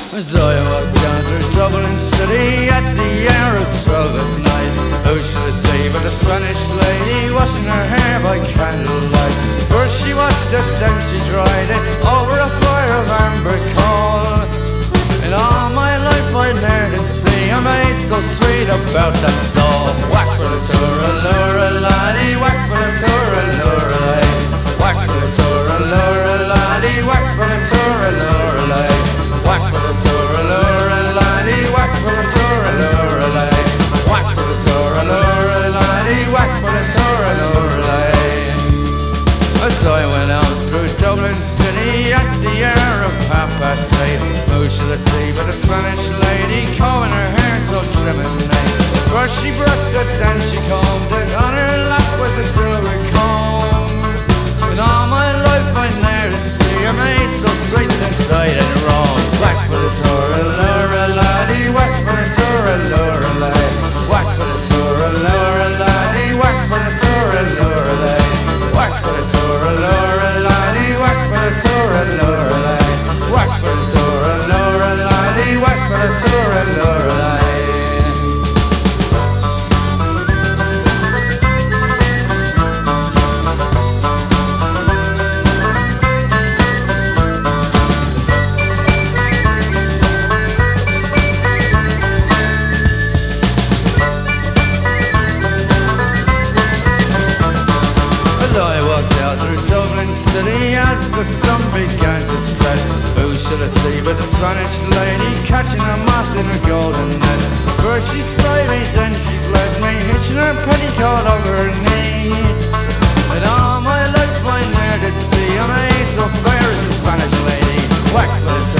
As I walked down through Dublin City at the hour of 12 at night, who should I see but a Spanish lady washing her hair by candlelight. First she washed it, then she dried it over a fire of amber coal. In all my life I ne'er did see a maid so sweet about that soul. Whack for the tour-a-lura laddie, whack for the tour-a-lura laddie, whack for the tour-a-lura laddie, whack for the tour-a-lura laddie, whack for the tour-a-lura laddie, whack for the tour-a-lura laddie, whack for the tour-a-lura laddie, whack for the tour-a-lura laddie. As I went out through Dublin City at the hour of 8:30, who should I see but a Spanish lady combing her hair so trim and neat. First she brushed it, then she combed it, on her lap was a silver comb. In all my life I ne'er did see a maid so straight inside and wrong. Whack for the tour-a-lura laddie, whack for the tour-a-lura laddie, whack for the tour-a-lura laddie, whack for the tour-a-lura laddie, whack for the tour-a-lura laddie, whack for the tour-a-lura laddie, whack for the tour-a-lura laddie, whack for the tour-a-lura laddie. As the sun began to set, who should I see but a Spanish lady catching a moth in a golden net. First she sprayed me, then she fled me, hitching her petticoat over her knee. In all my life I ne'er did see a maid so fair as the Spanish lady. Whack for the